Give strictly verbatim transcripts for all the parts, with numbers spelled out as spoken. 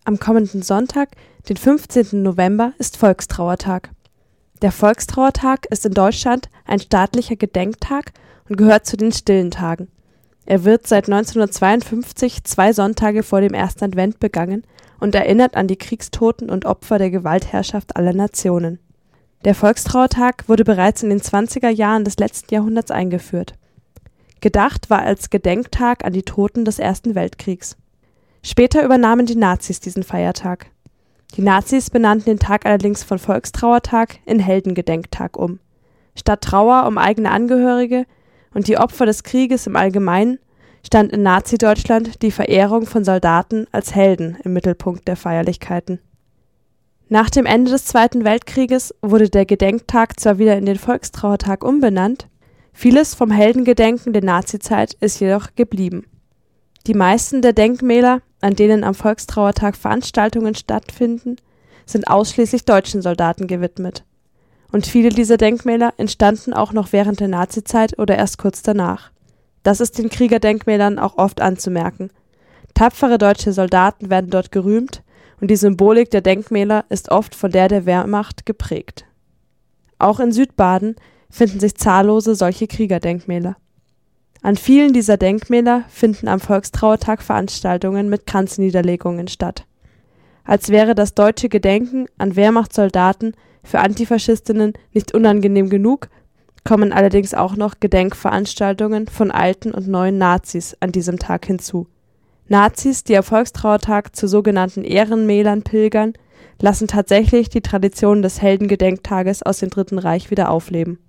Am kommenden Sonntag, den fünfzehnten November, ist Volkstrauertag. Der Volkstrauertag ist in Deutschland ein staatlicher Gedenktag und gehört zu den stillen Tagen. Er wird seit neunzehnhundertzweiundfünfzig zwei Sonntage vor dem ersten Advent begangen und erinnert an die Kriegstoten und Opfer der Gewaltherrschaft aller Nationen. Der Volkstrauertag wurde bereits in den zwanziger Jahren des letzten Jahrhunderts eingeführt. Gedacht war als Gedenktag an die Toten des Ersten Weltkriegs. Später übernahmen die Nazis diesen Feiertag. Die Nazis benannten den Tag allerdings von Volkstrauertag in Heldengedenktag um. Statt Trauer um eigene Angehörige und die Opfer des Krieges im Allgemeinen stand in Nazi-Deutschland die Verehrung von Soldaten als Helden im Mittelpunkt der Feierlichkeiten. Nach dem Ende des Zweiten Weltkrieges wurde der Gedenktag zwar wieder in den Volkstrauertag umbenannt, vieles vom Heldengedenken der Nazizeit ist jedoch geblieben. Die meisten der Denkmäler, an denen am Volkstrauertag Veranstaltungen stattfinden, sind ausschließlich deutschen Soldaten gewidmet. Und viele dieser Denkmäler entstanden auch noch während der Nazizeit oder erst kurz danach. Das ist den Kriegerdenkmälern auch oft anzumerken. Tapfere deutsche Soldaten werden dort gerühmt und die Symbolik der Denkmäler ist oft von der der Wehrmacht geprägt. Auch in Südbaden finden sich zahllose solche Kriegerdenkmäler. An vielen dieser Denkmäler finden am Volkstrauertag Veranstaltungen mit Kranzniederlegungen statt. Als wäre das deutsche Gedenken an Wehrmachtssoldaten für Antifaschistinnen nicht unangenehm genug, kommen allerdings auch noch Gedenkveranstaltungen von alten und neuen Nazis an diesem Tag hinzu. Nazis, die am Volkstrauertag zu sogenannten Ehrenmälern pilgern, lassen tatsächlich die Tradition des Heldengedenktages aus dem Dritten Reich wieder aufleben.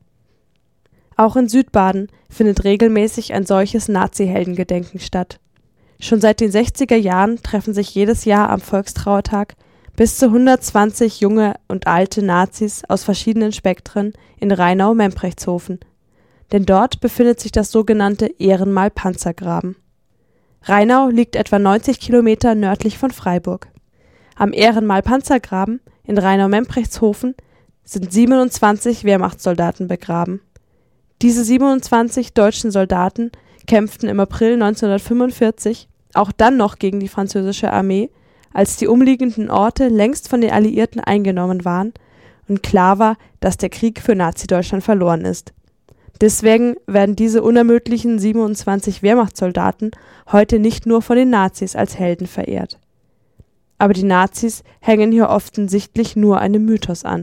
Auch in Südbaden findet regelmäßig ein solches Nazi-Heldengedenken statt. Schon seit den sechziger Jahren treffen sich jedes Jahr am Volkstrauertag bis zu hundertzwanzig junge und alte Nazis aus verschiedenen Spektren in Rheinau-Memprechtshofen. Denn dort befindet sich das sogenannte Ehrenmal-Panzergraben. Rheinau liegt etwa neunzig Kilometer nördlich von Freiburg. Am Ehrenmal-Panzergraben in Rheinau-Memprechtshofen sind siebenundzwanzig Wehrmachtssoldaten begraben. Diese siebenundzwanzig deutschen Soldaten kämpften im April neunzehnhundertfünfundvierzig auch dann noch gegen die französische Armee, als die umliegenden Orte längst von den Alliierten eingenommen waren und klar war, dass der Krieg für Nazi-Deutschland verloren ist. Deswegen werden diese unermüdlichen siebenundzwanzig Wehrmachtssoldaten heute nicht nur von den Nazis als Helden verehrt. Aber die Nazis hängen hier offensichtlich nur einem Mythos an.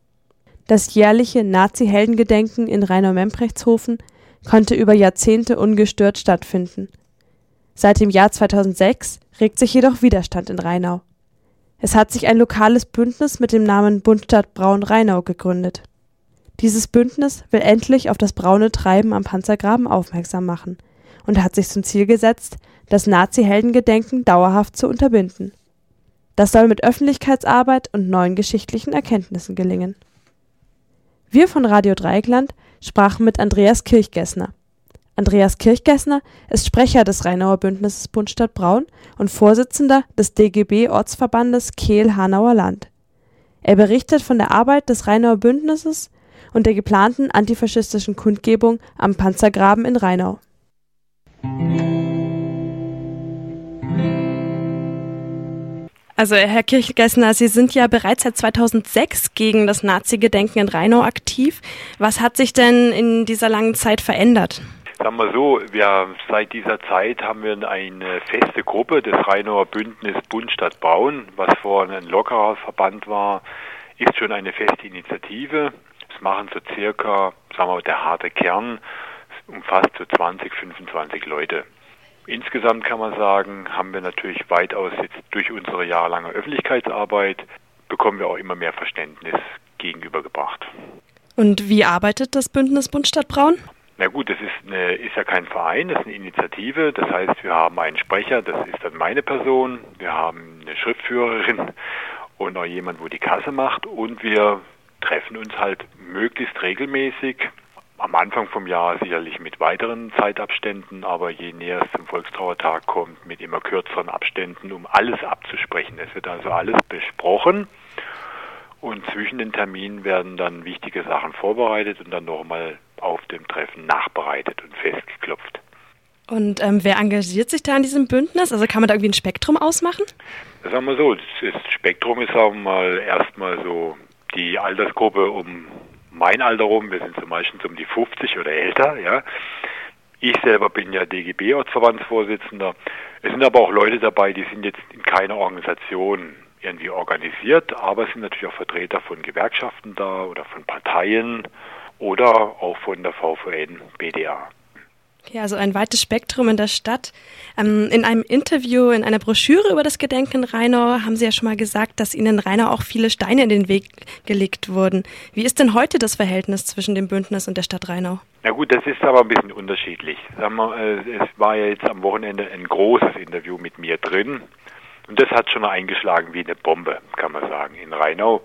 Das jährliche Nazi-Heldengedenken in Rheinau-Memprechtshofen konnte über Jahrzehnte ungestört stattfinden. Seit dem Jahr zweitausendsechs regt sich jedoch Widerstand in Rheinau. Es hat sich ein lokales Bündnis mit dem Namen Bund Stadt Braun-Rheinau gegründet. Dieses Bündnis will endlich auf das braune Treiben am Panzergraben aufmerksam machen und hat sich zum Ziel gesetzt, das Nazi-Heldengedenken dauerhaft zu unterbinden. Das soll mit Öffentlichkeitsarbeit und neuen geschichtlichen Erkenntnissen gelingen. Wir von Radio Dreieckland sprachen mit Andreas Kirchgessner. Andreas Kirchgessner ist Sprecher des Rheinauer Bündnisses Bund Stadt Braun und Vorsitzender des D G B-Ortsverbandes Kehl-Hanauer Land. Er berichtet von der Arbeit des Rheinauer Bündnisses und der geplanten antifaschistischen Kundgebung am Panzergraben in Rheinau. Also Herr Kirchgessner, Sie sind ja bereits seit zweitausendsechs gegen das Nazi-Gedenken in Rheinau aktiv. Was hat sich denn in dieser langen Zeit verändert? Sagen wir so, wir, seit dieser Zeit haben wir eine feste Gruppe des Rheinauer Bündnis Bund Stadt Braun, was vorher ein lockerer Verband war, ist schon eine feste Initiative. Es machen so circa, sagen wir, der harte Kern, umfasst so zwanzig, fünfundzwanzig Leute. Insgesamt kann man sagen, haben wir natürlich weitaus jetzt durch unsere jahrelange Öffentlichkeitsarbeit, bekommen wir auch immer mehr Verständnis gegenübergebracht. Und wie arbeitet das Bündnis Bund Stadt Braun? Na gut, das ist, eine, ist ja kein Verein, das ist eine Initiative. Das heißt, wir haben einen Sprecher, das ist dann meine Person. Wir haben eine Schriftführerin und auch jemand, wo die Kasse macht. Und wir treffen uns halt möglichst regelmäßig. Am Anfang vom Jahr sicherlich mit weiteren Zeitabständen, aber je näher es zum Volkstrauertag kommt, mit immer kürzeren Abständen, um alles abzusprechen. Es wird also alles besprochen und zwischen den Terminen werden dann wichtige Sachen vorbereitet und dann nochmal auf dem Treffen nachbereitet und festgeklopft. Und ähm, wer engagiert sich da in diesem Bündnis? Also kann man da irgendwie ein Spektrum ausmachen? Sagen wir so, das Spektrum ist sagen wir mal erstmal so die Altersgruppe um mein Alter rum. Wir sind so meistens um die fünfzig oder älter, ja. Ich selber bin ja D G B-Ortsverbandsvorsitzender. Es sind aber auch Leute dabei, die sind jetzt in keiner Organisation irgendwie organisiert, aber es sind natürlich auch Vertreter von Gewerkschaften da oder von Parteien oder auch von der V V N B D A. Ja, also ein weites Spektrum in der Stadt. Ähm, in einem Interview, in einer Broschüre über das Gedenken Rheinau haben Sie ja schon mal gesagt, dass Ihnen in Rheinau auch viele Steine in den Weg gelegt wurden. Wie ist denn heute das Verhältnis zwischen dem Bündnis und der Stadt Rheinau? Na gut, das ist aber ein bisschen unterschiedlich. Sagen wir, es war ja jetzt am Wochenende ein großes Interview mit mir drin und das hat schon eingeschlagen wie eine Bombe, kann man sagen, in Rheinau.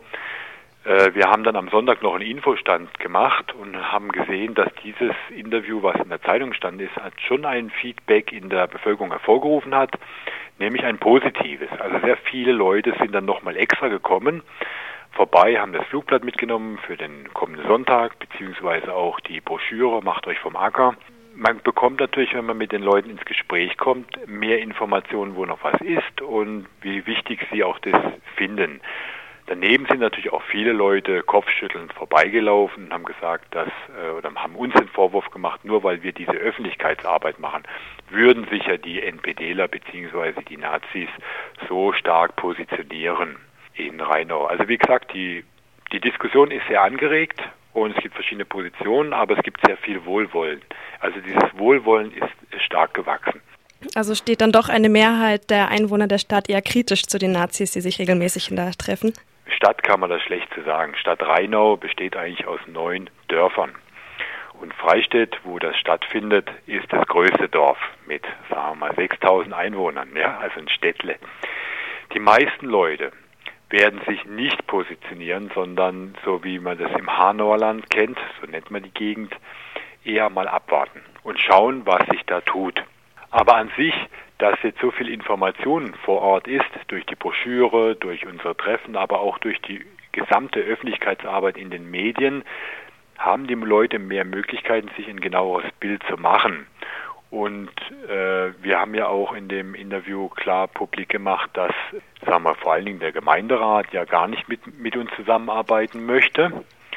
Wir haben dann am Sonntag noch einen Infostand gemacht und haben gesehen, dass dieses Interview, was in der Zeitung stand, ist, hat schon ein Feedback in der Bevölkerung hervorgerufen hat, nämlich ein positives. Also sehr viele Leute sind dann nochmal extra gekommen, vorbei, haben das Flugblatt mitgenommen für den kommenden Sonntag, beziehungsweise auch die Broschüre, macht euch vom Acker. Man bekommt natürlich, wenn man mit den Leuten ins Gespräch kommt, mehr Informationen, wo noch was ist und wie wichtig sie auch das finden. Daneben sind natürlich auch viele Leute kopfschüttelnd vorbeigelaufen und haben gesagt, dass oder haben uns den Vorwurf gemacht, nur weil wir diese Öffentlichkeitsarbeit machen, würden sich ja die NPDler bzw. die Nazis so stark positionieren in Rheinau. Also wie gesagt, die, die Diskussion ist sehr angeregt und es gibt verschiedene Positionen, aber es gibt sehr viel Wohlwollen. Also dieses Wohlwollen ist stark gewachsen. Also steht dann doch eine Mehrheit der Einwohner der Stadt eher kritisch zu den Nazis, die sich regelmäßig da treffen? Stadt kann man das schlecht zu sagen. Stadt Rheinau besteht eigentlich aus neun Dörfern. Und Freistedt, wo das stattfindet, ist das größte Dorf mit, sagen wir mal, sechstausend Einwohnern, ja, also ein Städtle. Die meisten Leute werden sich nicht positionieren, sondern, so wie man das im Hanauerland kennt, so nennt man die Gegend, eher mal abwarten und schauen, was sich da tut. Aber an sich, dass jetzt so viel Information vor Ort ist, durch die Broschüre, durch unsere Treffen, aber auch durch die gesamte Öffentlichkeitsarbeit in den Medien, haben die Leute mehr Möglichkeiten, sich ein genaueres Bild zu machen. Und äh, wir haben ja auch in dem Interview klar publik gemacht, dass, sagen wir, vor allen Dingen der Gemeinderat ja gar nicht mit, mit uns zusammenarbeiten möchte,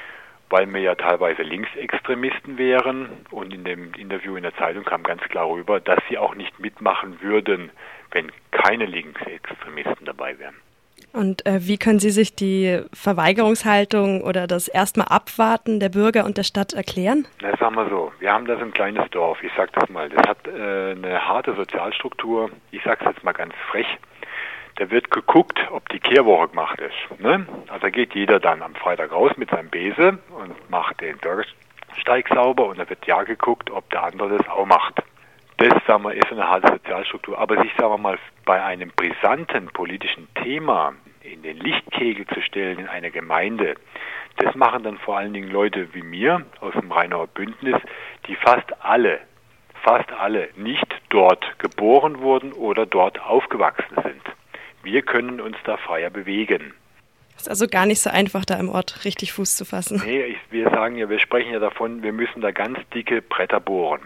weil wir ja teilweise Linksextremisten wären. Und in dem Interview in der Zeitung kam ganz klar rüber, dass sie auch nicht mitmachen würden, wenn keine Linksextremisten dabei wären. Und äh, wie können Sie sich die Verweigerungshaltung oder das erstmal Abwarten der Bürger und der Stadt erklären? Na, sagen wir so, wir haben da so ein kleines Dorf, ich sag das mal, das hat äh, eine harte Sozialstruktur, ich sag's jetzt mal ganz frech. Da wird geguckt, ob die Kehrwoche gemacht ist. Ne? Also geht jeder dann am Freitag raus mit seinem Bese und macht den Bürgersteig sauber und da wird ja geguckt, ob der andere das auch macht. Das, sagen wir, ist eine harte Sozialstruktur. Aber sich, sagen wir mal, bei einem brisanten politischen Thema in den Lichtkegel zu stellen in einer Gemeinde, das machen dann vor allen Dingen Leute wie mir aus dem Rheinauer Bündnis, die fast alle, fast alle nicht dort geboren wurden oder dort aufgewachsen sind. Wir können uns da freier bewegen. Ist also gar nicht so einfach, da im Ort richtig Fuß zu fassen. Nee, ich, wir sagen ja, wir sprechen ja davon, wir müssen da ganz dicke Bretter bohren.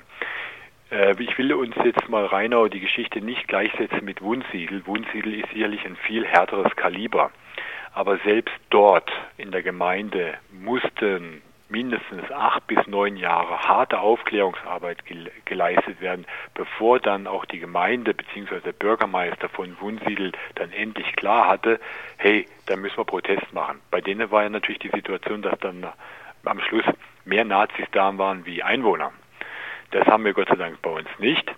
Äh, ich will uns jetzt mal Rheinau die Geschichte nicht gleichsetzen mit Wunsiedel. Wunsiedel ist sicherlich ein viel härteres Kaliber. Aber selbst dort in der Gemeinde mussten mindestens acht bis neun Jahre harte Aufklärungsarbeit gele- geleistet werden, bevor dann auch die Gemeinde bzw. der Bürgermeister von Wunsiedel dann endlich klar hatte, hey, da müssen wir Protest machen. Bei denen war ja natürlich die Situation, dass dann am Schluss mehr Nazis da waren wie Einwohner. Das haben wir Gott sei Dank bei uns nicht.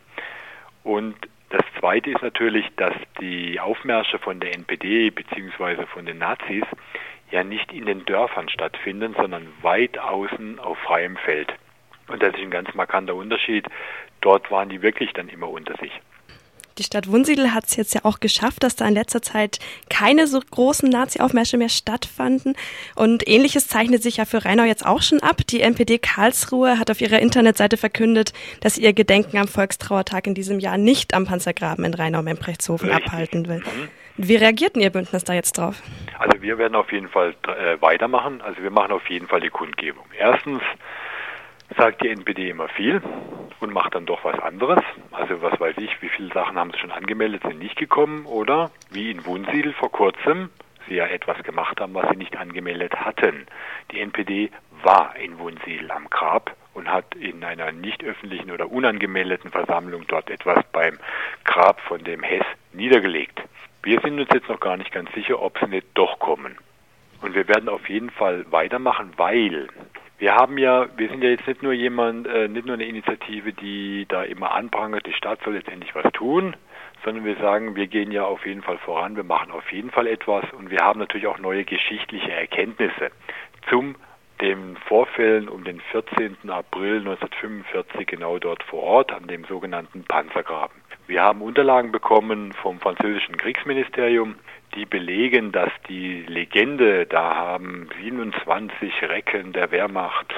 Und das Zweite ist natürlich, dass die Aufmärsche von der N P D bzw. von den Nazis ja nicht in den Dörfern stattfinden, sondern weit außen auf freiem Feld. Und das ist ein ganz markanter Unterschied. Dort waren die wirklich dann immer unter sich. Die Stadt Wunsiedel hat es jetzt ja auch geschafft, dass da in letzter Zeit keine so großen Nazi-Aufmärsche mehr stattfanden. Und Ähnliches zeichnet sich ja für Rheinau jetzt auch schon ab. Die N P D Karlsruhe hat auf ihrer Internetseite verkündet, dass sie ihr Gedenken am Volkstrauertag in diesem Jahr nicht am Panzergraben in Rheinau-Memprechtshofen abhalten will. Mhm. Wie reagiert denn Ihr Bündnis da jetzt drauf? Also wir werden auf jeden Fall äh, weitermachen. Also wir machen auf jeden Fall die Kundgebung. Erstens sagt die N P D immer viel und macht dann doch was anderes. Also was weiß ich, wie viele Sachen haben sie schon angemeldet, sind nicht gekommen, oder wie in Wunsiedel vor kurzem, sie ja etwas gemacht haben, was sie nicht angemeldet hatten. Die N P D war in Wunsiedel am Grab und hat in einer nicht öffentlichen oder unangemeldeten Versammlung dort etwas beim Grab von dem Hess niedergelegt. Wir sind uns jetzt noch gar nicht ganz sicher, ob sie nicht doch kommen. Und wir werden auf jeden Fall weitermachen, weil wir haben ja, wir sind ja jetzt nicht nur jemand, äh, nicht nur eine Initiative, die da immer anprangert, die Stadt soll jetzt endlich was tun, sondern wir sagen, wir gehen ja auf jeden Fall voran, wir machen auf jeden Fall etwas und wir haben natürlich auch neue geschichtliche Erkenntnisse zum den Vorfällen um den vierzehnten April neunzehnhundertfünfundvierzig genau dort vor Ort an dem sogenannten Panzergraben. Wir haben Unterlagen bekommen vom französischen Kriegsministerium, die belegen, dass die Legende, da haben siebenundzwanzig Recken der Wehrmacht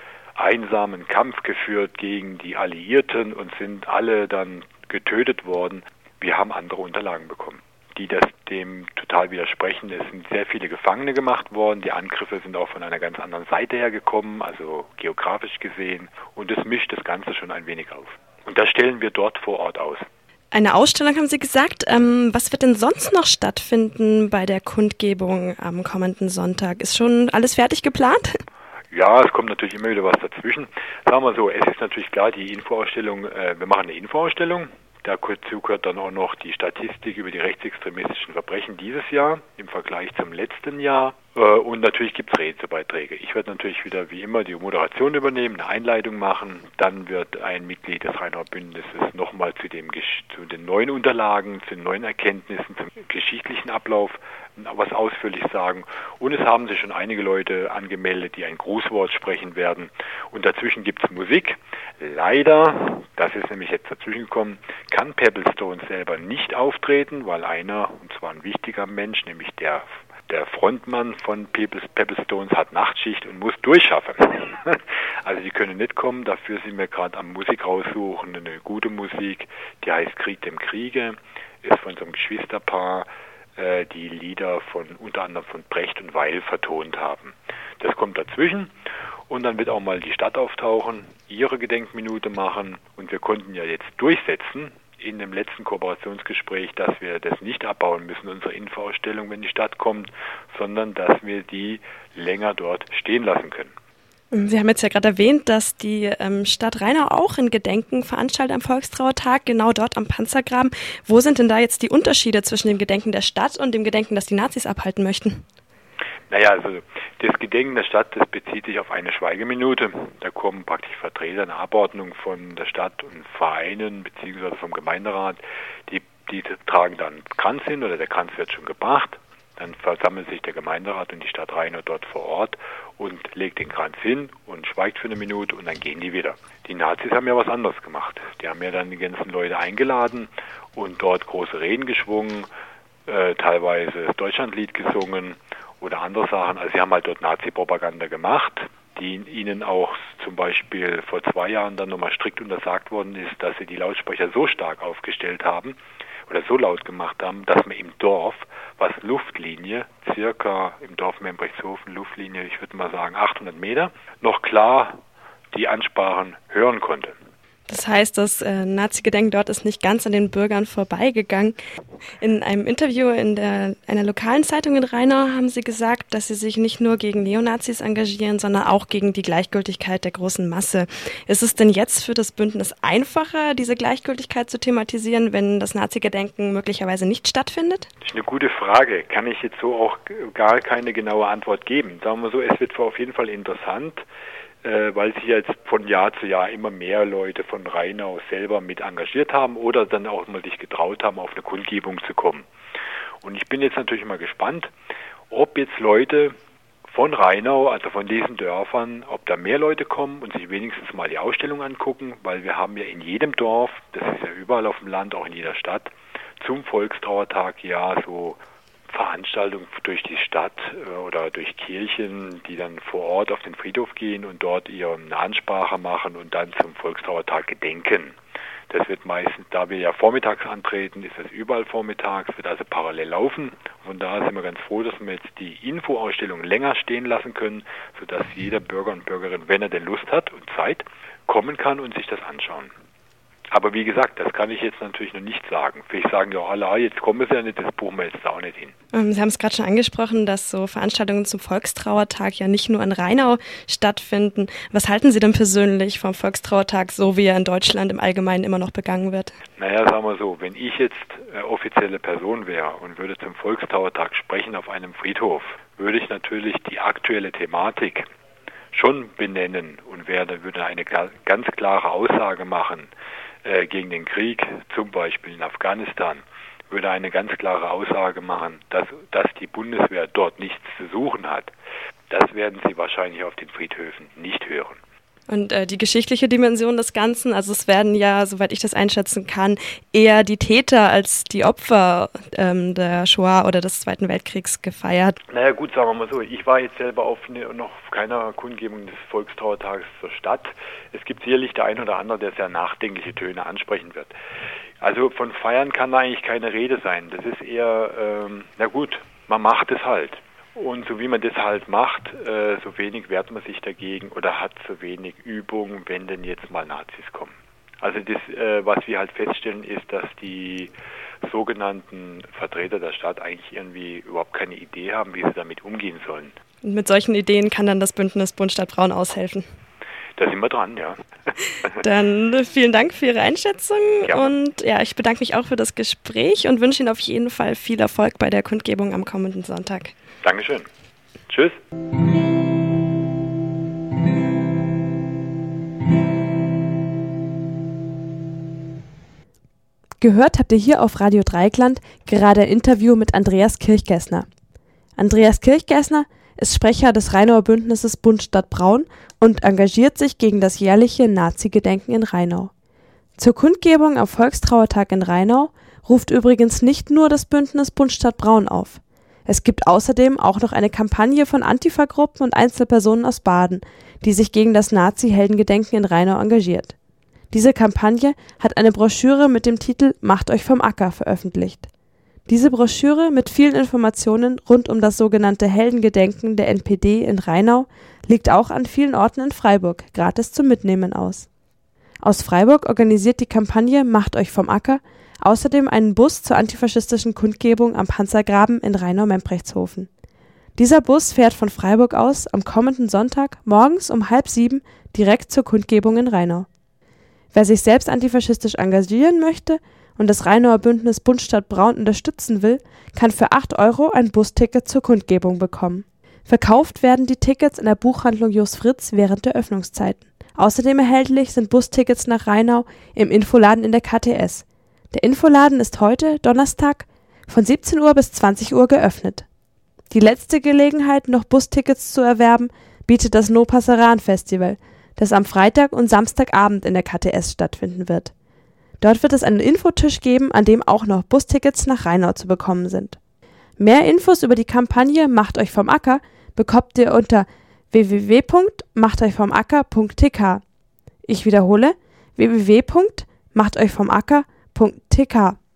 einsamen Kampf geführt gegen die Alliierten und sind alle dann getötet worden. Wir haben andere Unterlagen bekommen, die das dem total widersprechen. Es sind sehr viele Gefangene gemacht worden. Die Angriffe sind auch von einer ganz anderen Seite her gekommen, also geografisch gesehen. Und es mischt das Ganze schon ein wenig auf. Und das stellen wir dort vor Ort aus. Eine Ausstellung haben Sie gesagt. Ähm, was wird denn sonst noch stattfinden bei der Kundgebung am kommenden Sonntag? Ist schon alles fertig geplant? Ja, es kommt natürlich immer wieder was dazwischen. Sagen wir so, es ist natürlich klar, die Infoausstellung, äh, wir machen eine Infoausstellung. Dazu gehört dann auch noch die Statistik über die rechtsextremistischen Verbrechen dieses Jahr im Vergleich zum letzten Jahr. Und natürlich gibt es Redebeiträge. Ich werde natürlich wieder wie immer die Moderation übernehmen, eine Einleitung machen. Dann wird ein Mitglied des Rheinauer Bündnisses nochmal zu, dem, zu den neuen Unterlagen, zu den neuen Erkenntnissen, zum geschichtlichen Ablauf was ausführlich sagen. Und es haben sich schon einige Leute angemeldet, die ein Grußwort sprechen werden. Und dazwischen gibt es Musik. Leider, das ist nämlich jetzt dazwischen gekommen, kann Pebblestone selber nicht auftreten, weil einer, und zwar ein wichtiger Mensch, nämlich der Der Frontmann von Pebblestones hat Nachtschicht und muss durchschaffen. Also die können nicht kommen, dafür sind wir gerade am Musik raussuchen, eine gute Musik, die heißt Krieg dem Kriege, ist von so einem Geschwisterpaar, äh, die Lieder von unter anderem von Brecht und Weil vertont haben. Das kommt dazwischen und dann wird auch mal die Stadt auftauchen, ihre Gedenkminute machen und wir konnten ja jetzt durchsetzen, in dem letzten Kooperationsgespräch, dass wir das nicht abbauen müssen, unsere Infoausstellung, wenn die Stadt kommt, sondern dass wir die länger dort stehen lassen können. Sie haben jetzt ja gerade erwähnt, dass die ähm, Stadt Rheinau auch ein Gedenken veranstaltet am Volkstrauertag, genau dort am Panzergraben. Wo sind denn da jetzt die Unterschiede zwischen dem Gedenken der Stadt und dem Gedenken, das die Nazis abhalten möchten? Naja, also das Gedenken der Stadt, das bezieht sich auf eine Schweigeminute. Da kommen praktisch Vertreter in Abordnung von der Stadt und Vereinen beziehungsweise vom Gemeinderat. Die, die tragen dann Kranz hin oder der Kranz wird schon gebracht. Dann versammelt sich der Gemeinderat und die Stadt Rheinau dort vor Ort und legt den Kranz hin und schweigt für eine Minute und dann gehen die wieder. Die Nazis haben ja was anderes gemacht. Die haben ja dann die ganzen Leute eingeladen und dort große Reden geschwungen, äh, teilweise das Deutschlandlied gesungen oder andere Sachen. Also sie haben halt dort Nazi-Propaganda gemacht, die ihnen auch zum Beispiel vor zwei Jahren dann nochmal strikt untersagt worden ist, dass sie die Lautsprecher so stark aufgestellt haben oder so laut gemacht haben, dass man im Dorf, was Luftlinie, circa im Dorf Membrechtshofen, Luftlinie, ich würde mal sagen achthundert Meter, noch klar die Ansprachen hören konnte. Das heißt, das äh, Nazi-Gedenken dort ist nicht ganz an den Bürgern vorbeigegangen. In einem Interview in der, einer lokalen Zeitung in Rheinau haben Sie gesagt, dass Sie sich nicht nur gegen Neonazis engagieren, sondern auch gegen die Gleichgültigkeit der großen Masse. Ist es denn jetzt für das Bündnis einfacher, diese Gleichgültigkeit zu thematisieren, wenn das Nazi-Gedenken möglicherweise nicht stattfindet? Das ist eine gute Frage. Kann ich jetzt so auch gar keine genaue Antwort geben. Sagen wir so, es wird auf jeden Fall interessant, weil sich jetzt von Jahr zu Jahr immer mehr Leute von Rheinau selber mit engagiert haben oder dann auch mal sich getraut haben, auf eine Kundgebung zu kommen. Und ich bin jetzt natürlich mal gespannt, ob jetzt Leute von Rheinau, also von diesen Dörfern, ob da mehr Leute kommen und sich wenigstens mal die Ausstellung angucken, weil wir haben ja in jedem Dorf, das ist ja überall auf dem Land, auch in jeder Stadt, zum Volkstrauertag ja so Veranstaltungen durch die Stadt oder durch Kirchen, die dann vor Ort auf den Friedhof gehen und dort ihre Ansprache machen und dann zum Volkstrauertag gedenken. Das wird meistens, da wir ja vormittags antreten, ist das überall vormittags, wird also parallel laufen. Von daher sind wir ganz froh, dass wir jetzt die Infoausstellung länger stehen lassen können, sodass jeder Bürger und Bürgerin, wenn er denn Lust hat und Zeit, kommen kann und sich das anschauen. Aber wie gesagt, das kann ich jetzt natürlich noch nicht sagen. Vielleicht sagen ja alle, ah, jetzt kommen sie ja nicht, das buchen wir jetzt da auch nicht hin. Ähm, Sie haben es gerade schon angesprochen, dass so Veranstaltungen zum Volkstrauertag ja nicht nur in Rheinau stattfinden. Was halten Sie denn persönlich vom Volkstrauertag, so wie er in Deutschland im Allgemeinen immer noch begangen wird? Naja, sagen wir so, wenn ich jetzt äh, offizielle Person wäre und würde zum Volkstrauertag sprechen auf einem Friedhof, würde ich natürlich die aktuelle Thematik schon benennen und werde, würde eine ganz klare Aussage machen, gegen den Krieg, zum Beispiel in Afghanistan, würde eine ganz klare Aussage machen, dass, dass die Bundeswehr dort nichts zu suchen hat. Das werden Sie wahrscheinlich auf den Friedhöfen nicht hören. Und äh, die geschichtliche Dimension des Ganzen, also es werden ja, soweit ich das einschätzen kann, eher die Täter als die Opfer ähm, der Shoah oder des Zweiten Weltkriegs gefeiert. Naja gut, sagen wir mal so, ich war jetzt selber auf ne, noch auf keiner Kundgebung des Volkstrauertages zur Stadt. Es gibt sicherlich der ein oder andere, der sehr nachdenkliche Töne ansprechen wird. Also von Feiern kann da eigentlich keine Rede sein. Das ist eher, ähm, na gut, man macht es halt. Und so wie man das halt macht, äh, so wenig wehrt man sich dagegen oder hat so wenig Übung, wenn denn jetzt mal Nazis kommen. Also das, äh, was wir halt feststellen, ist, dass die sogenannten Vertreter der Stadt eigentlich irgendwie überhaupt keine Idee haben, wie sie damit umgehen sollen. Und mit solchen Ideen kann dann das Bündnis Bund Stadt Braun aushelfen. Da sind wir dran, ja. Dann vielen Dank für Ihre Einschätzung ja. Und ja, ich bedanke mich auch für das Gespräch und wünsche Ihnen auf jeden Fall viel Erfolg bei der Kundgebung am kommenden Sonntag. Dankeschön. Tschüss. Gehört habt ihr hier auf Radio Dreieckland gerade ein Interview mit Andreas Kirchgessner. Andreas Kirchgessner ist Sprecher des Rheinauer Bündnisses Bund Stadt Braun und engagiert sich gegen das jährliche Nazi-Gedenken in Rheinau. Zur Kundgebung am Volkstrauertag in Rheinau ruft übrigens nicht nur das Bündnis Bund Stadt Braun auf. Es gibt außerdem auch noch eine Kampagne von Antifa-Gruppen und Einzelpersonen aus Baden, die sich gegen das Nazi-Heldengedenken in Rheinau engagiert. Diese Kampagne hat eine Broschüre mit dem Titel »Macht euch vom Acker« veröffentlicht. Diese Broschüre mit vielen Informationen rund um das sogenannte Heldengedenken der N P D in Rheinau liegt auch an vielen Orten in Freiburg gratis zum Mitnehmen aus. Aus Freiburg organisiert die Kampagne »Macht euch vom Acker« außerdem einen Bus zur antifaschistischen Kundgebung am Panzergraben in Rheinau-Memprechtshofen. Dieser Bus fährt von Freiburg aus am kommenden Sonntag morgens um halb sieben direkt zur Kundgebung in Rheinau. Wer sich selbst antifaschistisch engagieren möchte und das Rheinauer Bündnis Bund Stadt Braun unterstützen will, kann für acht Euro ein Busticket zur Kundgebung bekommen. Verkauft werden die Tickets in der Buchhandlung Jos Fritz während der Öffnungszeiten. Außerdem erhältlich sind Bustickets nach Rheinau im Infoladen in der K T S. Der Infoladen ist heute, Donnerstag, von siebzehn Uhr bis zwanzig Uhr geöffnet. Die letzte Gelegenheit, noch Bustickets zu erwerben, bietet das No Passaran Festival, das am Freitag und Samstagabend in der K T S stattfinden wird. Dort wird es einen Infotisch geben, an dem auch noch Bustickets nach Rheinau zu bekommen sind. Mehr Infos über die Kampagne Macht euch vom Acker bekommt ihr unter w w w punkt macht euch vom acker punkt t k. Ich wiederhole w w w punkt macht euch vom acker punkt t k.